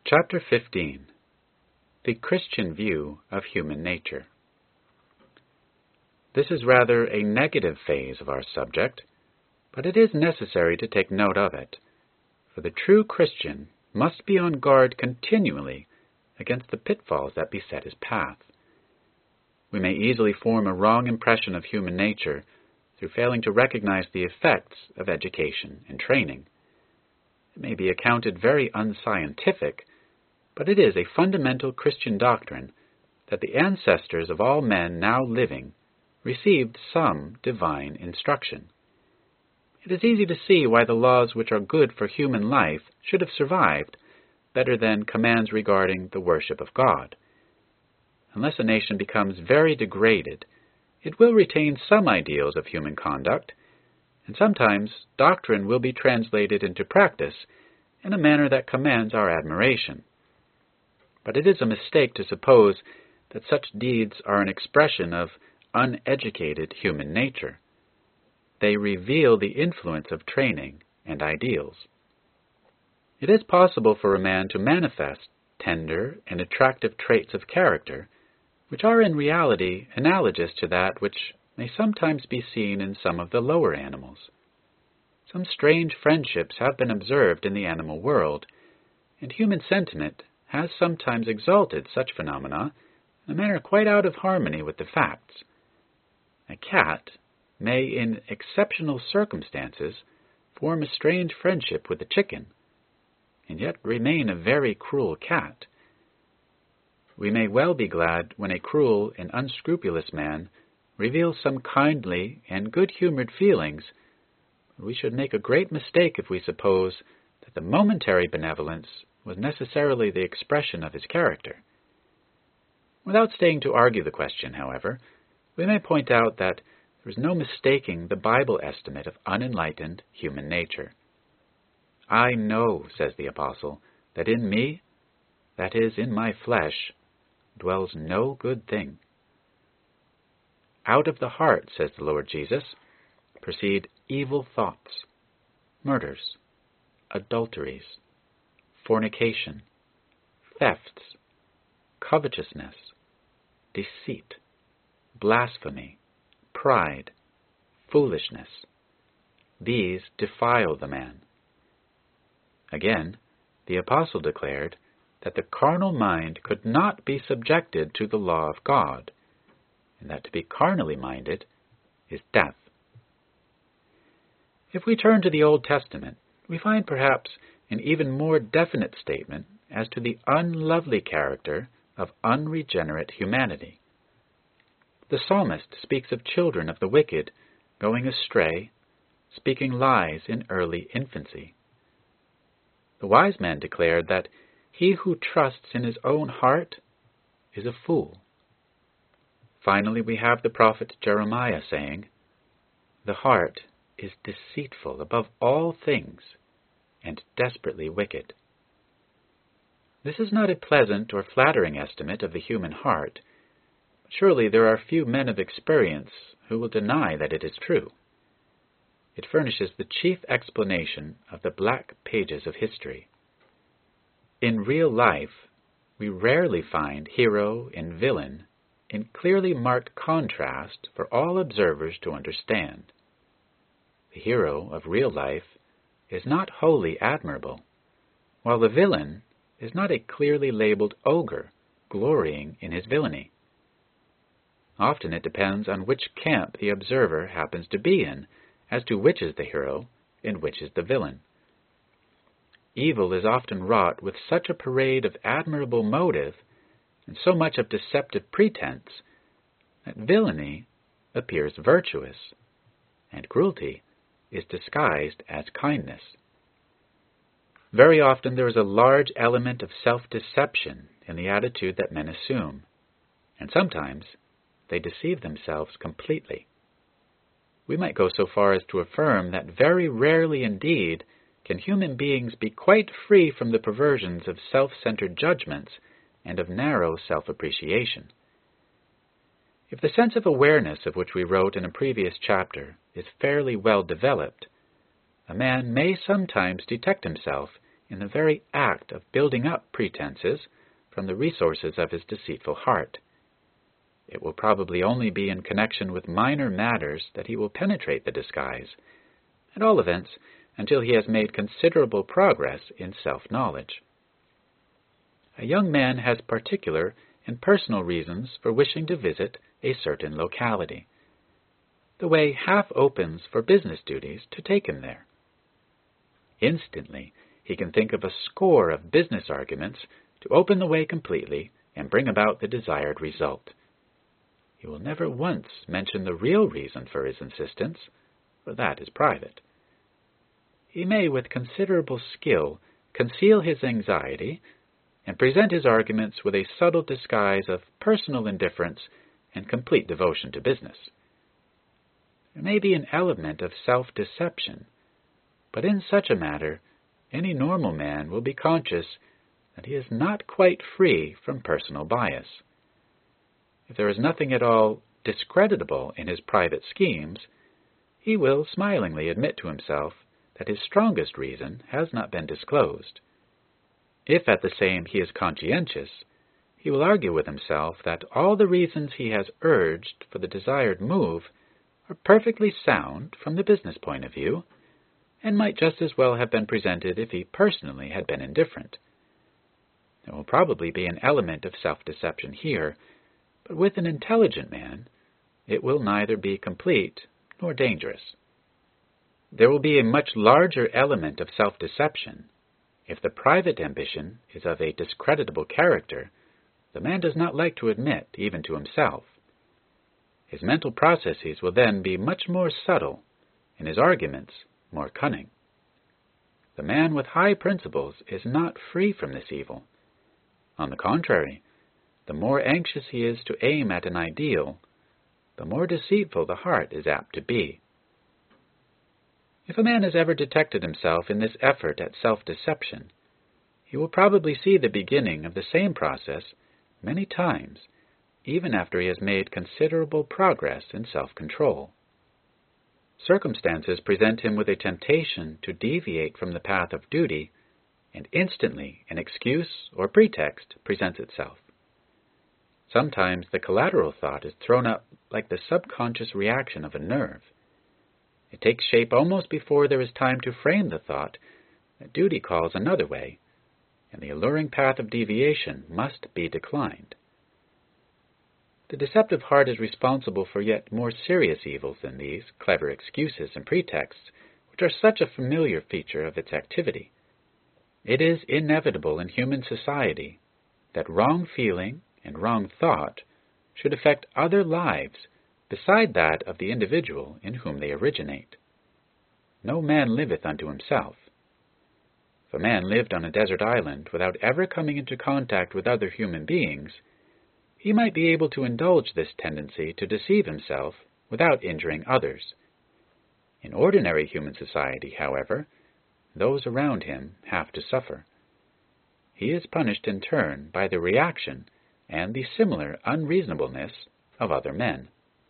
Chapter 15. The Christian View of Human Nature. This is rather a negative phase of our subject, but it is necessary to take note of it, for the true Christian must be on guard continually against the pitfalls that beset his path. We may easily form a wrong impression of human nature through failing to recognize the effects of education and training. It may be accounted very unscientific, but it is a fundamental Christian doctrine that the ancestors of all men now living received some divine instruction. It is easy to see why the laws which are good for human life should have survived better than commands regarding the worship of God. Unless a nation becomes very degraded, it will retain some ideals of human conduct, and sometimes doctrine will be translated into practice in a manner that commands our admiration. But it is a mistake to suppose that such deeds are an expression of uneducated human nature. They reveal the influence of training and ideals. It is possible for a man to manifest tender and attractive traits of character, which are in reality analogous to that which may sometimes be seen in some of the lower animals. Some strange friendships have been observed in the animal world, and human sentiment has sometimes exalted such phenomena in a manner quite out of harmony with the facts. A cat may, in exceptional circumstances, form a strange friendship with a chicken, and yet remain a very cruel cat. We may well be glad when a cruel and unscrupulous man reveals some kindly and good-humored feelings, but we should make a great mistake if we suppose that the momentary benevolence was necessarily the expression of his character. Without staying to argue the question, however, we may point out that there is no mistaking the Bible estimate of unenlightened human nature. "I know," says the Apostle, "that in me, that is, in my flesh, dwells no good thing." Out of the heart, says the Lord Jesus, proceed evil thoughts, murders, adulteries, fornication, thefts, covetousness, deceit, blasphemy, pride, foolishness. These defile the man. Again, the Apostle declared that the carnal mind could not be subjected to the law of God, and that to be carnally minded is death. If we turn to the Old Testament, we find perhaps an even more definite statement as to the unlovely character of unregenerate humanity. The psalmist speaks of children of the wicked going astray, speaking lies in early infancy. The wise man declared that he who trusts in his own heart is a fool. Finally, we have the prophet Jeremiah saying, "The heart is deceitful above all things and desperately wicked." This is not a pleasant or flattering estimate of the human heart, but surely there are few men of experience who will deny that it is true. It furnishes the chief explanation of the black pages of history. In real life, we rarely find hero and villain in clearly marked contrast for all observers to understand. The hero of real life is not wholly admirable, while the villain is not a clearly labeled ogre glorying in his villainy. Often it depends on which camp the observer happens to be in as to which is the hero and which is the villain. Evil is often wrought with such a parade of admirable motive and so much of deceptive pretense that villainy appears virtuous, and cruelty is disguised as kindness. Very often there is a large element of self-deception in the attitude that men assume, and sometimes they deceive themselves completely. We might go so far as to affirm that very rarely indeed can human beings be quite free from the perversions of self-centered judgments and of narrow self-appreciation. If the sense of awareness of which we wrote in a previous chapter is fairly well developed, a man may sometimes detect himself in the very act of building up pretenses from the resources of his deceitful heart. It will probably only be in connection with minor matters that he will penetrate the disguise, at all events until he has made considerable progress in self-knowledge. A young man has particular and personal reasons for wishing to visit a certain locality. The way half opens for business duties to take him there. Instantly, he can think of a score of business arguments to open the way completely and bring about the desired result. He will never once mention the real reason for his insistence, for that is private. He may, with considerable skill, conceal his anxiety and present his arguments with a subtle disguise of personal indifference and complete devotion to business. There may be an element of self-deception, but in such a matter, any normal man will be conscious that he is not quite free from personal bias. If there is nothing at all discreditable in his private schemes, he will smilingly admit to himself that his strongest reason has not been disclosed. If at the same he is conscientious, he will argue with himself that all the reasons he has urged for the desired move are perfectly sound from the business point of view, and might just as well have been presented if he personally had been indifferent. There will probably be an element of self-deception here, but with an intelligent man, it will neither be complete nor dangerous. There will be a much larger element of self-deception if the private ambition is of a discreditable character the man does not like to admit even to himself. His mental processes will then be much more subtle, and his arguments more cunning. The man with high principles is not free from this evil. On the contrary, the more anxious he is to aim at an ideal, the more deceitful the heart is apt to be. If a man has ever detected himself in this effort at self-deception, he will probably see the beginning of the same process many times, even after he has made considerable progress in self-control. Circumstances present him with a temptation to deviate from the path of duty, and instantly an excuse or pretext presents itself. Sometimes the collateral thought is thrown up like the subconscious reaction of a nerve. It takes shape almost before there is time to frame the thought that duty calls another way, and the alluring path of deviation must be declined. The deceptive heart is responsible for yet more serious evils than these clever excuses and pretexts, which are such a familiar feature of its activity. It is inevitable in human society that wrong feeling and wrong thought should affect other lives beside that of the individual in whom they originate. No man liveth unto himself. If a man lived on a desert island without ever coming into contact with other human beings, he might be able to indulge this tendency to deceive himself without injuring others. In ordinary human society, however, those around him have to suffer. He is punished in turn by the reaction and the similar unreasonableness of other men.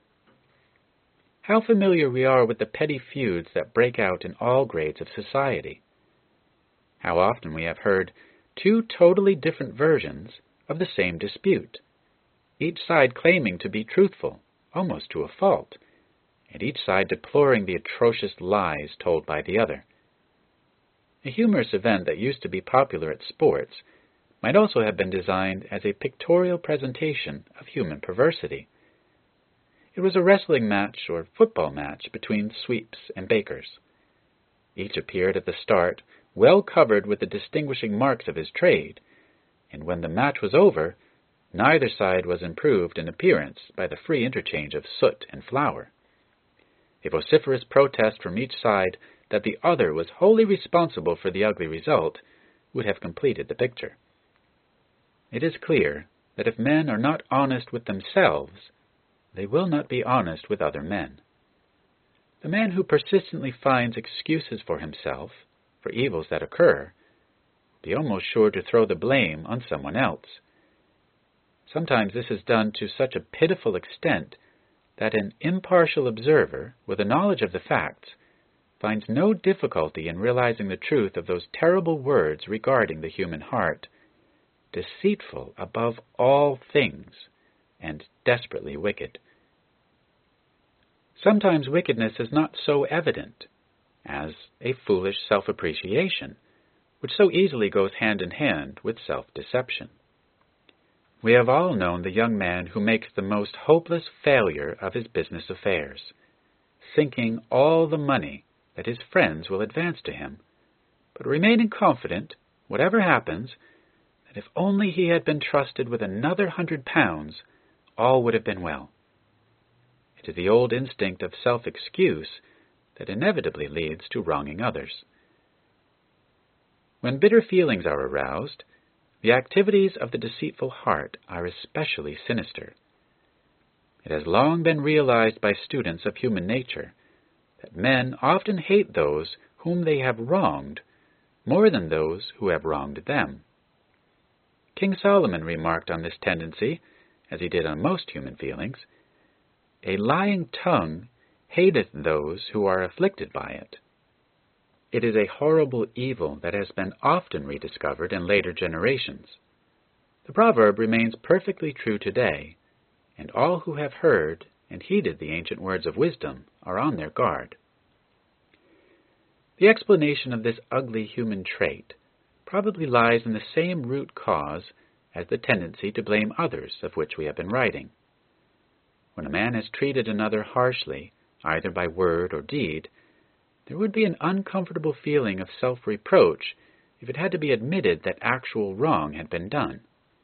How familiar we are with the petty feuds that break out in all grades of society. How often we have heard two totally different versions of the same dispute, each side claiming to be truthful, almost to a fault, and each side deploring the atrocious lies told by the other. A humorous event that used to be popular at sports might also have been designed as a pictorial presentation of human perversity. It was a wrestling match or football match between sweeps and bakers. Each appeared at the start well covered with the distinguishing marks of his trade, and when the match was over, neither side was improved in appearance by the free interchange of soot and flour. A vociferous protest from each side that the other was wholly responsible for the ugly result would have completed the picture. It is clear that if men are not honest with themselves, they will not be honest with other men. The man who persistently finds excuses for himself, for evils that occur, will be almost sure to throw the blame on someone else. Sometimes this is done to such a pitiful extent that an impartial observer, with a knowledge of the facts, finds no difficulty in realizing the truth of those terrible words regarding the human heart, deceitful above all things, and desperately wicked. Sometimes wickedness is not so evident as a foolish self-appreciation, which so easily goes hand in hand with self-deception. We have all known the young man who makes the most hopeless failure of his business affairs, sinking all the money that his friends will advance to him, but remaining confident, whatever happens, that if only he had been trusted with another £100, all would have been well. It is the old instinct of self-excuse that inevitably leads to wronging others. When bitter feelings are aroused, the activities of the deceitful heart are especially sinister. It has long been realized by students of human nature that men often hate those whom they have wronged more than those who have wronged them. King Solomon remarked on this tendency, as he did on most human feelings, "A lying tongue hateth those who are afflicted by it." It is a horrible evil that has been often rediscovered in later generations. The proverb remains perfectly true today, and all who have heard and heeded the ancient words of wisdom are on their guard. The explanation of this ugly human trait probably lies in the same root cause as the tendency to blame others of which we have been writing. When a man has treated another harshly, either by word or deed, there would be an uncomfortable feeling of self-reproach if it had to be admitted that actual wrong had been done.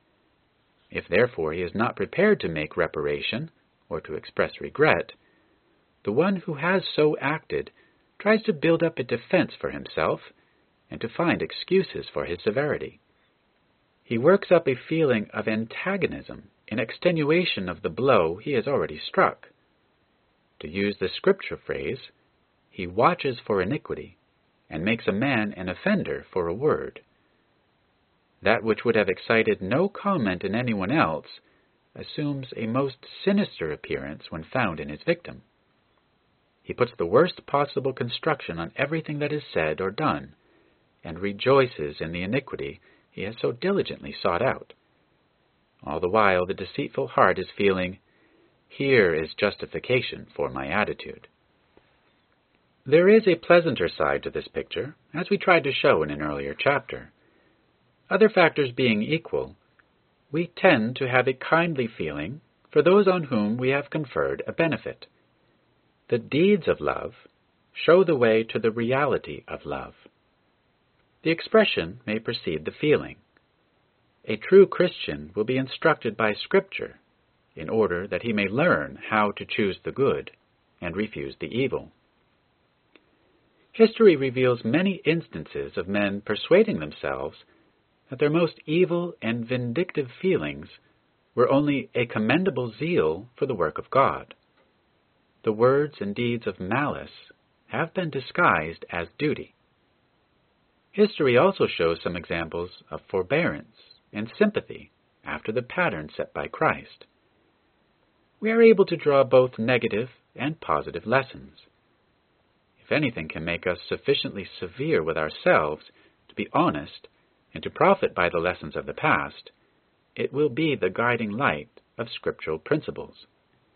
If therefore he is not prepared to make reparation or to express regret, the one who has so acted tries to build up a defense for himself and to find excuses for his severity. He works up a feeling of antagonism in extenuation of the blow he has already struck. To use the scripture phrase, he watches for iniquity and makes a man an offender for a word. That which would have excited no comment in anyone else assumes a most sinister appearance when found in his victim. He puts the worst possible construction on everything that is said or done, and rejoices in the iniquity he has so diligently sought out. All the while the deceitful heart is feeling, "Here is justification for my attitude." There is a pleasanter side to this picture, as we tried to show in an earlier chapter. Other factors being equal, we tend to have a kindly feeling for those on whom we have conferred a benefit. The deeds of love show the way to the reality of love. The expression may precede the feeling. A true Christian will be instructed by Scripture in order that he may learn how to choose the good and refuse the evil. History reveals many instances of men persuading themselves that their most evil and vindictive feelings were only a commendable zeal for the work of God. The words and deeds of malice have been disguised as duty. History also shows some examples of forbearance and sympathy after the pattern set by Christ. We are able to draw both negative and positive lessons. If anything can make us sufficiently severe with ourselves to be honest and to profit by the lessons of the past, it will be the guiding light of scriptural principles.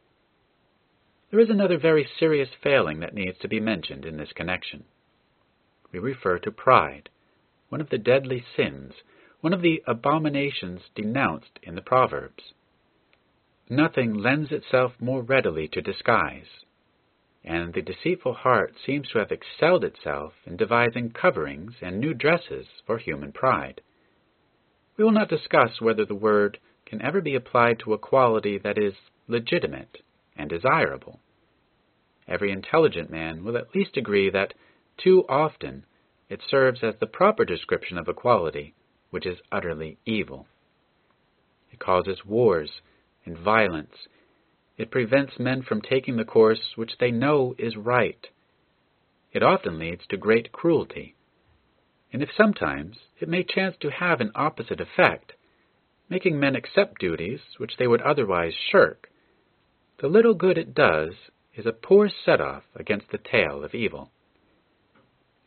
There is another very serious failing that needs to be mentioned in this connection. We refer to pride, one of the deadly sins, one of the abominations denounced in the Proverbs. Nothing lends itself more readily to disguise, and the deceitful heart seems to have excelled itself in devising coverings and new dresses for human pride. We will not discuss whether the word can ever be applied to a quality that is legitimate and desirable. Every intelligent man will at least agree that too often it serves as the proper description of a quality which is utterly evil. It causes wars and violence. It prevents men from taking the course which they know is right. It often leads to great cruelty. And if sometimes it may chance to have an opposite effect, making men accept duties which they would otherwise shirk, the little good it does is a poor set-off against the tale of evil.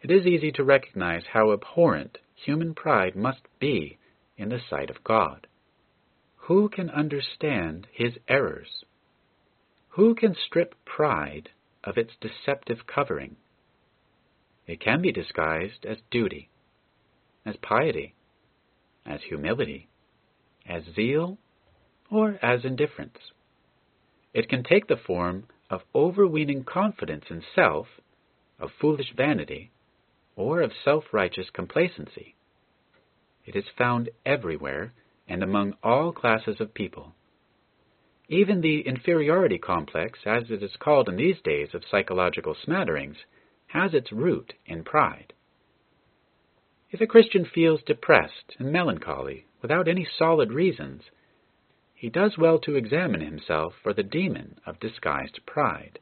it is easy to recognize how abhorrent human pride must be in the sight of God. Who can understand his errors? Who can strip pride of its deceptive covering? It can be disguised as duty, as piety, as humility, as zeal, or as indifference. It can take the form of overweening confidence in self, of foolish vanity, or of self-righteous complacency. It is found everywhere and among all classes of people. Even the inferiority complex, as it is called in these days of psychological smatterings, has its root in pride. If a Christian feels depressed and melancholy without any solid reasons, he does well to examine himself for the demon of disguised pride.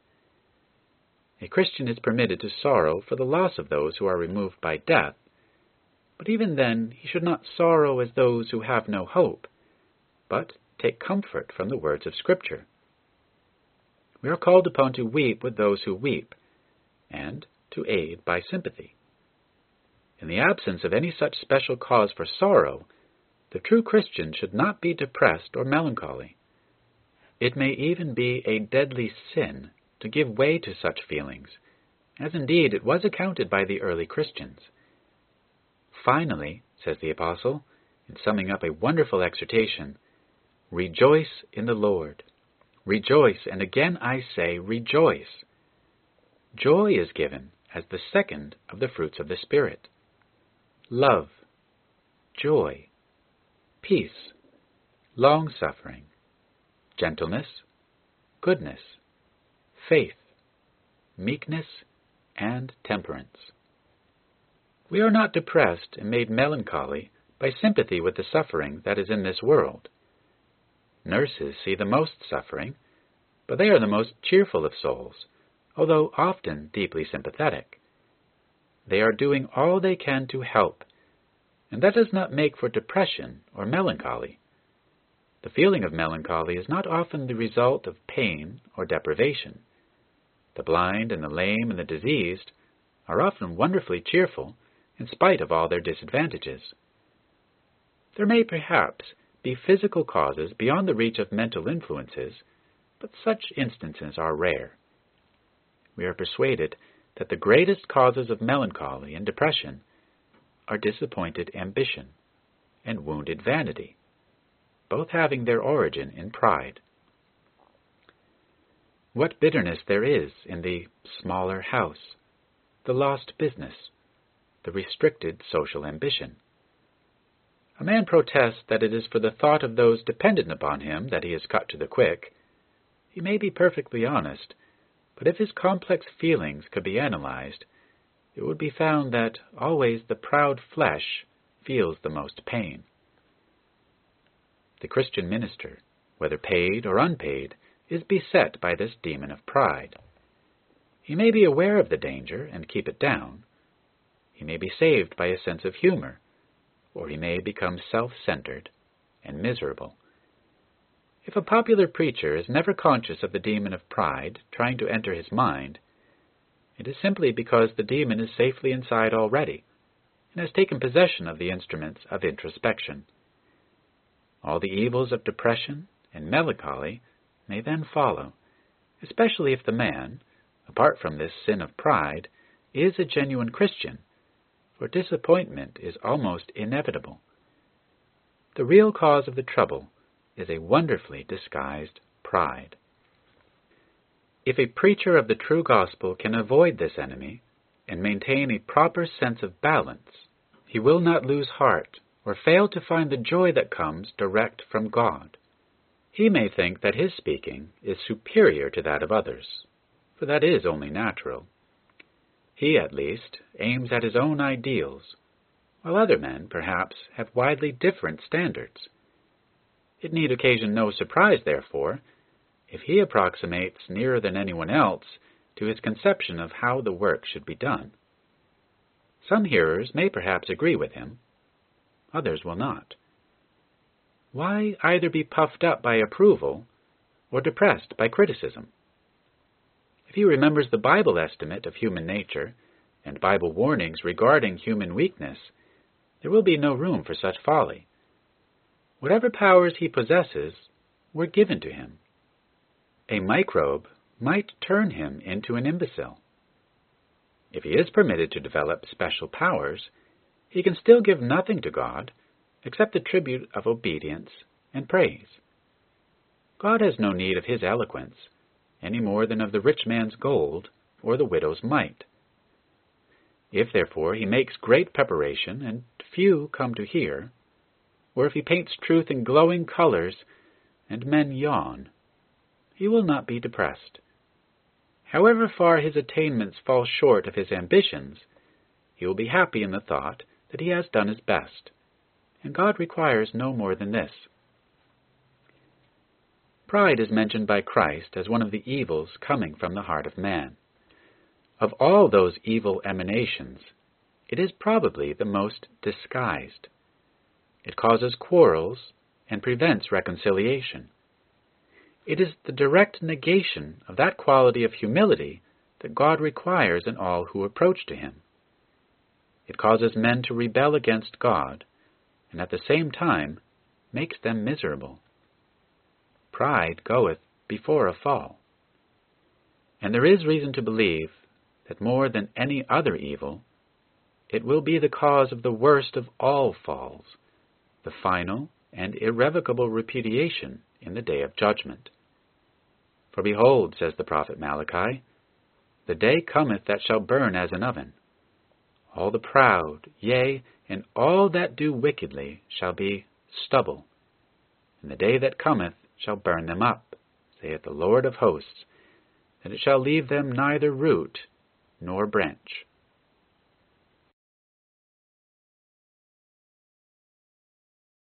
A Christian is permitted to sorrow for the loss of those who are removed by death, but even then he should not sorrow as those who have no hope, but take comfort from the words of Scripture. We are called upon to weep with those who weep, and to aid by sympathy. In the absence of any such special cause for sorrow, the true Christian should not be depressed or melancholy. It may even be a deadly sin to give way to such feelings, as indeed it was accounted by the early Christians. Finally, says the Apostle, in summing up a wonderful exhortation, rejoice in the Lord. Rejoice, and again I say, rejoice. Joy is given as the second of the fruits of the Spirit. Love, joy, peace, long-suffering, gentleness, goodness, faith, meekness, and temperance. We are not depressed and made melancholy by sympathy with the suffering that is in this world. Nurses see the most suffering, but they are the most cheerful of souls, although often deeply sympathetic. They are doing all they can to help, and that does not make for depression or melancholy. The feeling of melancholy is not often the result of pain or deprivation. The blind and the lame and the diseased are often wonderfully cheerful in spite of all their disadvantages. There may perhaps be physical causes beyond the reach of mental influences, but such instances are rare. We are persuaded that the greatest causes of melancholy and depression are disappointed ambition and wounded vanity, both having their origin in pride. What bitterness there is in the smaller house, the lost business, the restricted social ambition. A man protests that it is for the thought of those dependent upon him that he is cut to the quick. He may be perfectly honest, but if his complex feelings could be analyzed, it would be found that always the proud flesh feels the most pain. The Christian minister, whether paid or unpaid, is beset by this demon of pride. He may be aware of the danger and keep it down. He may be saved by a sense of humor, or he may become self-centered and miserable. If a popular preacher is never conscious of the demon of pride trying to enter his mind, it is simply because the demon is safely inside already and has taken possession of the instruments of introspection. All the evils of depression and melancholy may then follow, especially if the man, apart from this sin of pride, is a genuine Christian, for disappointment is almost inevitable. The real cause of the trouble is a wonderfully disguised pride. If a preacher of the true gospel can avoid this enemy and maintain a proper sense of balance, he will not lose heart or fail to find the joy that comes direct from God. He may think that his speaking is superior to that of others, for that is only natural. He, at least, aims at his own ideals, while other men, perhaps, have widely different standards. It need occasion no surprise, therefore, if he approximates nearer than anyone else to his conception of how the work should be done. Some hearers may perhaps agree with him, others will not. Why either be puffed up by approval or depressed by criticism? If he remembers the Bible estimate of human nature, and Bible warnings regarding human weakness, there will be no room for such folly. Whatever powers he possesses were given to him. A microbe might turn him into an imbecile. If he is permitted to develop special powers, he can still give nothing to God except the tribute of obedience and praise. God has no need of his eloquence, any more than of the rich man's gold or the widow's mite. If, therefore, he makes great preparation and few come to hear, or if he paints truth in glowing colors and men yawn, he will not be depressed. However far his attainments fall short of his ambitions, he will be happy in the thought that he has done his best, and God requires no more than this. Pride is mentioned by Christ as one of the evils coming from the heart of man. Of all those evil emanations, it is probably the most disguised. It causes quarrels and prevents reconciliation. It is the direct negation of that quality of humility that God requires in all who approach to him. It causes men to rebel against God, and at the same time makes them miserable. Pride goeth before a fall. And there is reason to believe that more than any other evil, it will be the cause of the worst of all falls, the final and irrevocable repudiation in the day of judgment. For behold, says the prophet Malachi, the day cometh that shall burn as an oven. All the proud, yea, and all that do wickedly shall be stubble, and the day that cometh shall burn them up, saith the Lord of hosts, and it shall leave them neither root nor branch.